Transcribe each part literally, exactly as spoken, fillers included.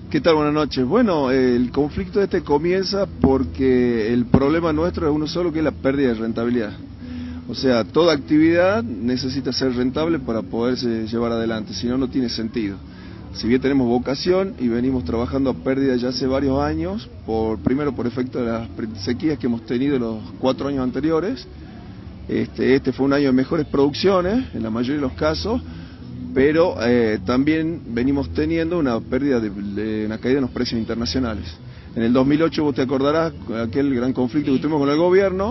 ¿Qué tal? Buenas noches. Bueno, el conflicto este comienza porque el problema nuestro es uno solo, que es la pérdida de rentabilidad. O sea, toda actividad necesita ser rentable para poderse llevar adelante, si no, no tiene sentido. Si bien tenemos vocación y venimos trabajando a pérdida ya hace varios años, por primero por efecto de las sequías que hemos tenido los cuatro años anteriores, este, este fue un año de mejores producciones, en la mayoría de los casos, pero eh, también venimos teniendo una pérdida, de, de una caída en los precios internacionales. En el dos mil ocho, vos te acordarás, aquel gran conflicto que tuvimos con el gobierno,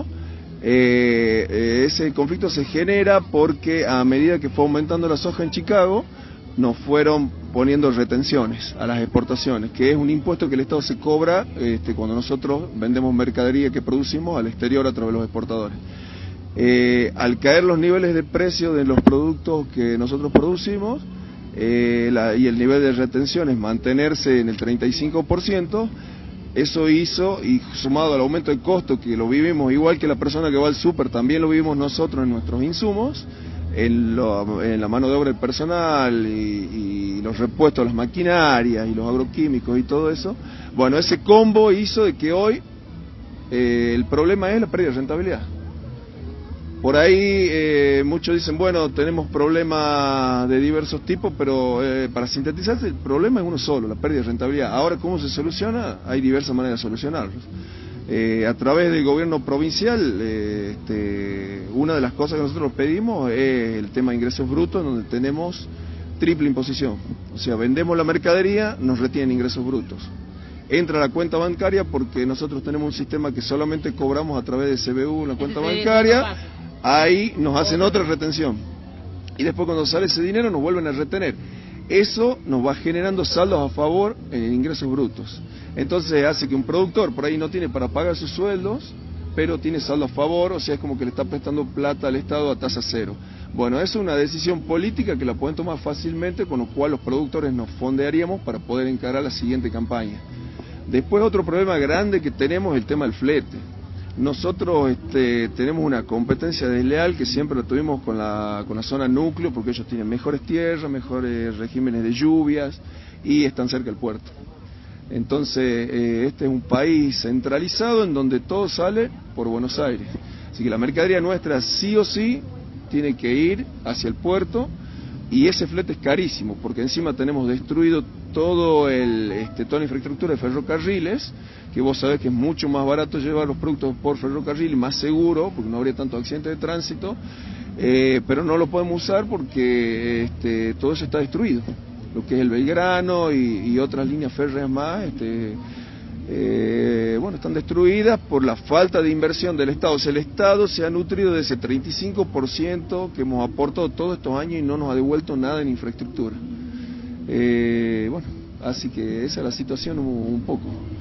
eh, eh, ese conflicto se genera porque a medida que fue aumentando la soja en Chicago, nos fueron poniendo retenciones a las exportaciones, que es un impuesto que el Estado se cobra este, cuando nosotros vendemos mercadería que producimos al exterior a través de los exportadores. Eh, al caer los niveles de precio de los productos que nosotros producimos eh, la, y el nivel de retenciones mantenerse en el treinta y cinco por ciento, eso hizo, y sumado al aumento de costo que lo vivimos igual que la persona que va al súper, también lo vivimos nosotros en nuestros insumos, en, lo, en la mano de obra del personal y, y los repuestos, las maquinarias y los agroquímicos y todo eso. Bueno, ese combo hizo de que hoy eh, el problema es la pérdida de rentabilidad. Por ahí eh, muchos dicen, bueno, tenemos problemas de diversos tipos, pero eh, para sintetizar, el problema es uno solo, la pérdida de rentabilidad. Ahora, ¿cómo se soluciona? Hay diversas maneras de solucionarlo. Eh, a través del gobierno provincial, eh, este, una de las cosas que nosotros pedimos es el tema de ingresos brutos, donde tenemos triple imposición. O sea, vendemos la mercadería, nos retienen ingresos brutos. Entra a la cuenta bancaria porque nosotros tenemos un sistema que solamente cobramos a través de C B U, la cuenta bancaria. Ahí nos hacen otra retención y después cuando sale ese dinero nos vuelven a retener. Eso nos va generando saldos a favor en ingresos brutos. Entonces hace que un productor por ahí no tiene para pagar sus sueldos, pero tiene saldo a favor, o sea, es como que le está prestando plata al Estado a tasa cero. Bueno, eso es una decisión política que la pueden tomar fácilmente, con lo cual los productores nos fondearíamos para poder encarar la siguiente campaña. Después otro problema grande que tenemos es el tema del flete. Nosotros este, tenemos una competencia desleal que siempre la tuvimos con la, con la zona núcleo, porque ellos tienen mejores tierras, mejores regímenes de lluvias y están cerca del puerto. Entonces, eh, este es un país centralizado en donde todo sale por Buenos Aires. Así que la mercadería nuestra sí o sí tiene que ir hacia el puerto, y ese flete es carísimo, porque encima tenemos destruido todo el, este, toda la infraestructura de ferrocarriles, que vos sabés que es mucho más barato llevar los productos por ferrocarril y más seguro, porque no habría tanto accidente de tránsito, eh, pero no lo podemos usar porque este, todo eso está destruido, lo que es el Belgrano y, y otras líneas férreas más, este, eh, bueno, están destruidas por la falta de inversión del Estado. O sea, el Estado se ha nutrido de ese treinta y cinco por ciento que hemos aportado todos estos años y no nos ha devuelto nada en infraestructura. Eh, bueno, así que esa es la situación un, un poco.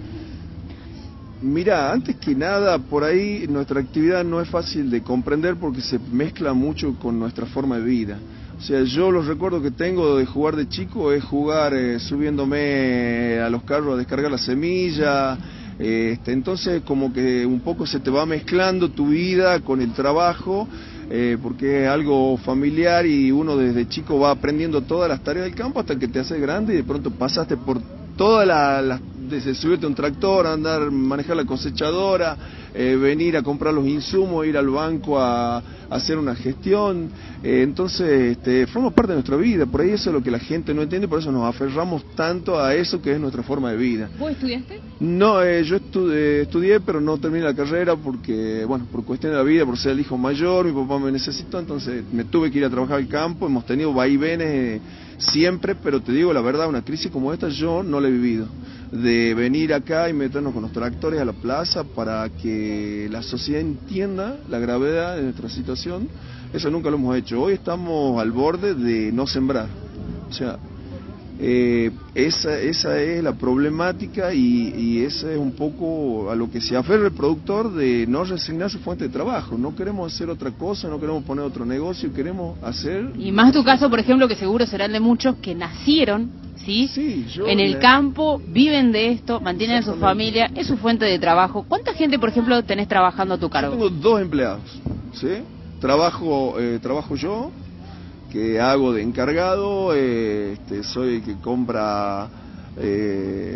Mirá, antes que nada, por ahí nuestra actividad no es fácil de comprender porque se mezcla mucho con nuestra forma de vida. O sea, yo los recuerdos que tengo de jugar de chico es jugar eh, subiéndome a los carros a descargar la semilla, eh, este, entonces como que un poco se te va mezclando tu vida con el trabajo, eh, porque es algo familiar y uno desde chico va aprendiendo todas las tareas del campo hasta que te haces grande y de pronto pasaste por todas las... La, desde subirte a un tractor, andar, manejar la cosechadora, eh, venir a comprar los insumos, ir al banco a, a hacer una gestión, eh, entonces este, forma parte de nuestra vida. Por ahí eso es lo que la gente no entiende, por eso nos aferramos tanto a eso que es nuestra forma de vida. ¿Vos estudiaste? No, eh, yo estudié, estudié, pero no terminé la carrera porque, bueno, por cuestión de la vida, por ser el hijo mayor, mi papá me necesitó, entonces me tuve que ir a trabajar al campo. Hemos tenido vaivenes eh, siempre, pero te digo la verdad, una crisis como esta yo no la he vivido. De venir acá y meternos con los tractores a la plaza para que la sociedad entienda la gravedad de nuestra situación, eso nunca lo hemos hecho. Hoy estamos al borde de no sembrar, o sea, eh, esa, esa es la problemática y, y ese es un poco a lo que se aferra el productor, de no resignar su fuente de trabajo. No queremos hacer otra cosa, no queremos poner otro negocio, queremos hacer... Y más tu caso, por ejemplo, que seguro será el de muchos que nacieron... ¿Sí? Sí, yo en el la... campo, viven de esto, mantienen a su familia, es su fuente de trabajo. ¿Cuánta gente, por ejemplo, tenés trabajando a tu cargo? Yo tengo dos empleados, ¿sí? Trabajo, eh, trabajo yo, que hago de encargado, eh, este, soy el que compra eh,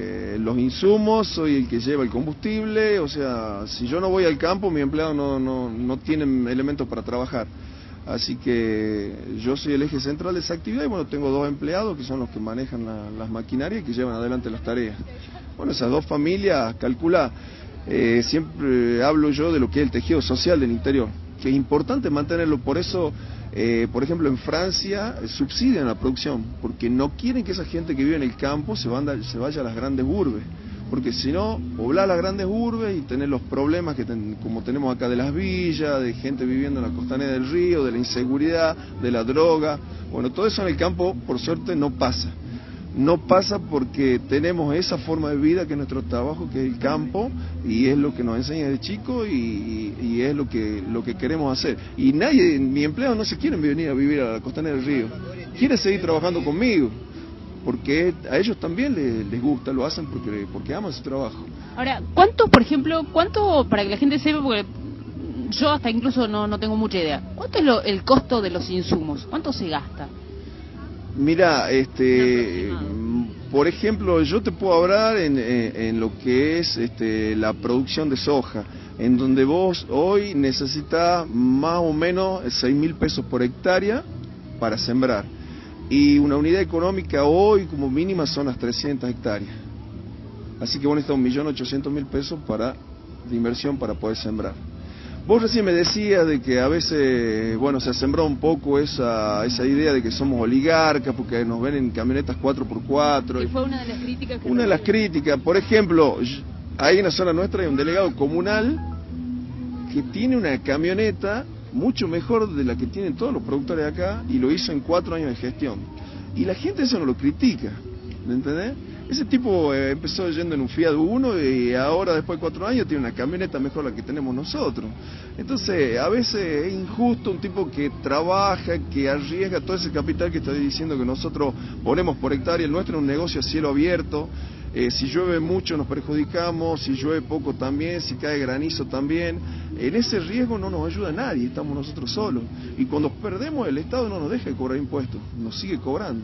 los insumos, soy el que lleva el combustible, o sea, si yo no voy al campo, mi empleado no, no, no tienen elementos para trabajar. Así que yo soy el eje central de esa actividad y bueno, tengo dos empleados que son los que manejan la, las maquinarias y que llevan adelante las tareas. Bueno, esas dos familias, calcula, eh, siempre hablo yo de lo que es el tejido social del interior, que es importante mantenerlo, por eso, eh, por ejemplo, en Francia eh, subsidian la producción, porque no quieren que esa gente que vive en el campo se, vanda, se vaya a las grandes urbes. Porque si no, poblar las grandes urbes y tener los problemas que ten, como tenemos acá de las villas, de gente viviendo en la costanera del río, de la inseguridad, de la droga, bueno, todo eso en el campo, por suerte, no pasa. No pasa porque tenemos esa forma de vida que es nuestro trabajo, que es el campo, y es lo que nos enseña de chico y, y, y es lo que, lo que queremos hacer. Y nadie, mi empleados no se quieren venir a vivir a la costanera del río, quieren seguir trabajando conmigo. Porque a ellos también les, les gusta, lo hacen porque, porque aman su trabajo. Ahora, ¿cuánto, por ejemplo, cuánto, para que la gente sepa, porque yo hasta incluso no, no tengo mucha idea, ¿cuánto es lo, el costo de los insumos? ¿Cuánto se gasta? Mira, este, por ejemplo, yo te puedo hablar en, en, en lo que es este, la producción de soja, en donde vos hoy necesitas más o menos seis mil pesos por hectárea para sembrar. Y una unidad económica hoy como mínima son las trescientas hectáreas. Así que vos necesitas un millón ochocientos mil pesos para, de inversión para poder sembrar. Vos recién me decías de que a veces, bueno, se ha sembrado un poco esa, esa idea de que somos oligarcas porque nos ven en camionetas cuatro por cuatro. Y fue una de las críticas. Que una de las críticas. Por ejemplo, ahí en la zona nuestra hay un delegado comunal que tiene una camioneta mucho mejor de la que tienen todos los productores de acá, y lo hizo en cuatro años de gestión. Y la gente eso no lo critica, ¿me entendés? Ese tipo eh, empezó yendo en un Fiat Uno y ahora después de cuatro años tiene una camioneta mejor la que tenemos nosotros. Entonces, a veces es injusto un tipo que trabaja, que arriesga todo ese capital que estoy diciendo que nosotros ponemos por hectárea. El nuestro es un negocio a cielo abierto. Eh, si llueve mucho nos perjudicamos, si llueve poco también, si cae granizo también. En ese riesgo no nos ayuda nadie, estamos nosotros solos. Y cuando perdemos, el Estado no nos deja de cobrar impuestos, nos sigue cobrando.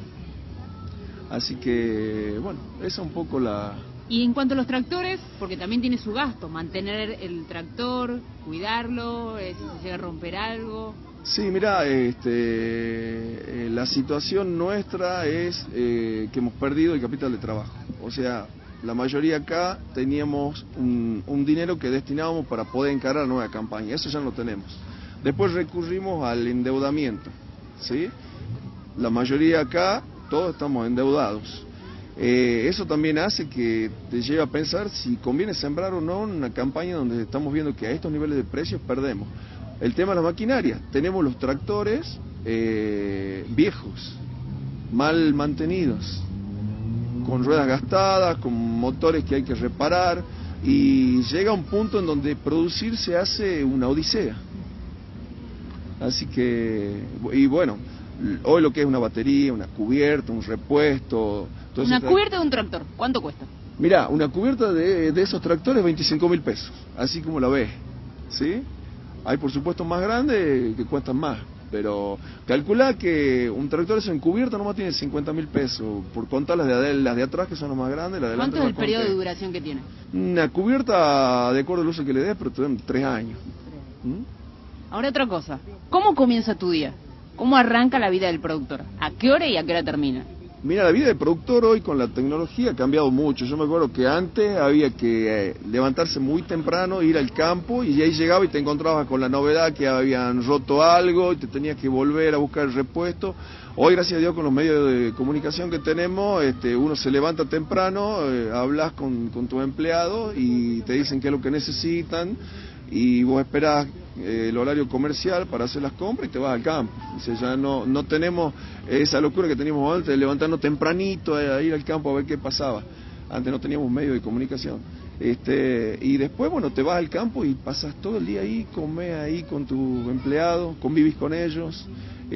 Así que, bueno, esa es un poco la... Y en cuanto a los tractores, porque también tiene su gasto, mantener el tractor, cuidarlo, eh, si se llega a romper algo... Sí, mira, este, eh, la situación nuestra es eh, que hemos perdido el capital de trabajo. O sea, la mayoría acá teníamos un, un dinero que destinábamos para poder encarar la nueva campaña. Eso ya no lo tenemos. Después recurrimos al endeudamiento, ¿sí? La mayoría acá, todos estamos endeudados. Eh, eso también hace que te lleve a pensar si conviene sembrar o no en una campaña donde estamos viendo que a estos niveles de precios perdemos. El tema de la maquinaria, tenemos los tractores eh, viejos, mal mantenidos, con ruedas gastadas, con motores que hay que reparar, y llega un punto en donde producir se hace una odisea. Así que, y bueno, hoy lo que es una batería, una cubierta, un repuesto... Una cubierta de un tractor, ¿cuánto cuesta? Mirá, una cubierta de, de esos tractores, veinticinco mil pesos, así como la ves, ¿sí? Hay por supuesto más grandes que cuestan más, pero calcula que un tractor eso en cubierta nomás tiene cincuenta mil pesos, por contar las de, las de atrás que son las más grandes, las de adelante. ¿Cuánto es el periodo de duración que tiene? Una cubierta, de acuerdo al uso que le des, pero te dan tres años. ¿Mm? Ahora otra cosa, ¿cómo comienza tu día? ¿Cómo arranca la vida del productor? ¿A qué hora y a qué hora termina? Mira, la vida del productor hoy con la tecnología ha cambiado mucho. Yo me acuerdo que antes había que eh, levantarse muy temprano, ir al campo, y ahí llegaba y te encontrabas con la novedad que habían roto algo y te tenías que volver a buscar el repuesto. Hoy, gracias a Dios, con los medios de comunicación que tenemos, este, uno se levanta temprano, eh, hablas con, con tus empleados y te dicen qué es lo que necesitan, y vos esperás eh, el horario comercial para hacer las compras y te vas al campo. O sea, ya no, no tenemos esa locura que teníamos antes de levantarnos tempranito a ir al campo a ver qué pasaba. Antes no teníamos medios de comunicación. Este, y después, bueno, te vas al campo y pasas todo el día ahí, comés ahí con tus empleados, convivís con ellos.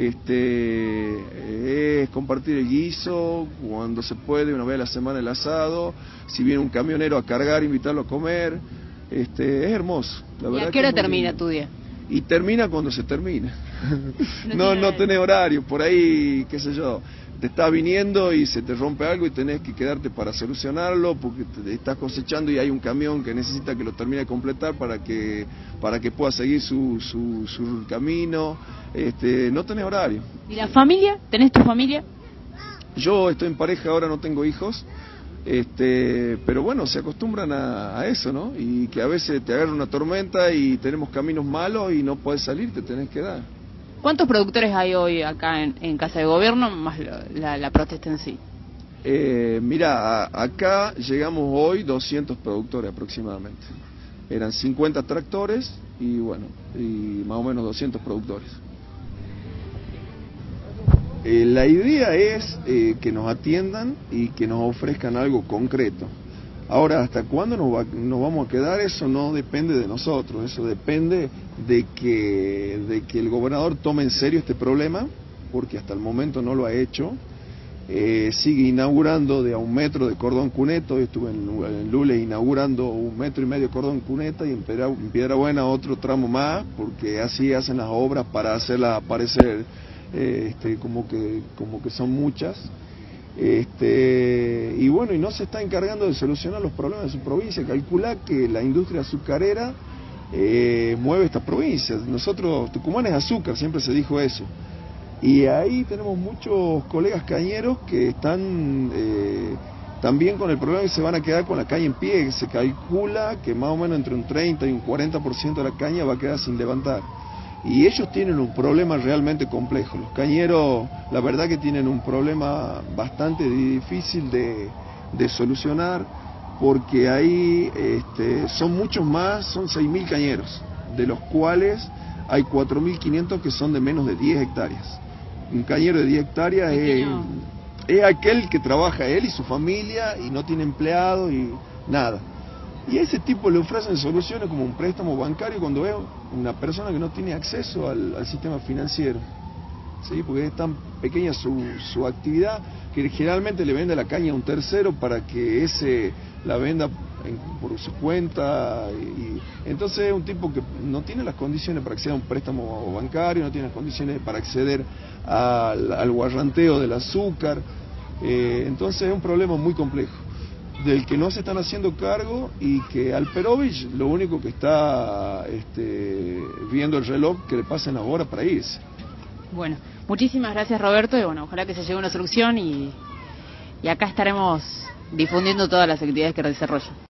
Este, es compartir el guiso, cuando se puede, una vez a la semana el asado. Si viene un camionero a cargar, invitarlo a comer. Este, es hermoso. La ¿Y verdad a qué hora que termina tu día? y termina cuando se termina. No, No, no tenés horario, por ahí, qué sé yo, te está viniendo y se te rompe algo y tenés que quedarte para solucionarlo porque te estás cosechando y hay un camión que necesita que lo termine de completar para que para que pueda seguir su, su, su camino. Este, no tenés horario. ¿Y la familia? ¿Tenés tu familia? Yo estoy en pareja, ahora no tengo hijos, este, pero bueno, se acostumbran a, a eso, ¿no? Y que a veces te agarra una tormenta y tenemos caminos malos y no podés salir, te tenés que dar. ¿Cuántos productores hay hoy acá en, en Casa de Gobierno, más la, la, la protesta en sí? Eh, mira, a, acá llegamos hoy doscientos productores aproximadamente. Eran cincuenta tractores y bueno, y más o menos doscientos productores. Eh, la idea es eh, que nos atiendan y que nos ofrezcan algo concreto. Ahora, ¿hasta cuándo nos, va, nos vamos a quedar? Eso no depende de nosotros, eso depende de que, de que el gobernador tome en serio este problema, porque hasta el momento no lo ha hecho. Eh, sigue inaugurando de a un metro de cordón cuneta. Hoy estuve en, en Lules inaugurando un metro y medio de cordón cuneta y en Piedra, en Piedra Buena otro tramo más, porque así hacen las obras para hacerlas aparecer eh, este, como que, como que son muchas. Este, y bueno, y no se está encargando de solucionar los problemas de su provincia. Calcula que la industria azucarera eh, mueve esta provincia. Nosotros, Tucumán es azúcar, siempre se dijo eso. Y ahí tenemos muchos colegas cañeros que están eh, también con el problema que se van a quedar con la caña en pie. Se calcula que más o menos entre un treinta y un cuarenta por ciento de la caña va a quedar sin levantar. Y ellos tienen un problema realmente complejo. Los cañeros, la verdad que tienen un problema bastante difícil de, de solucionar, porque ahí este, son muchos más, son seis mil cañeros, de los cuales hay cuatro mil quinientos que son de menos de diez hectáreas. Un cañero de diez hectáreas es, es aquel que trabaja él y su familia y no tiene empleado y nada. Y a ese tipo le ofrecen soluciones como un préstamo bancario cuando veo una persona que no tiene acceso al, al sistema financiero, ¿sí? Porque es tan pequeña su, su actividad que generalmente le vende la caña a un tercero para que ese la venda en, por su cuenta. Y, y entonces es un tipo que no tiene las condiciones para acceder a un préstamo bancario, no tiene las condiciones para acceder al, al guarranteo del azúcar. Eh, entonces es un problema muy complejo, del que no se están haciendo cargo y que Alperovich lo único que está este, viendo el reloj que le pasen ahora para irse. Bueno, muchísimas gracias Roberto y bueno, ojalá que se llegue a una solución y, y acá estaremos difundiendo todas las actividades que desarrolla.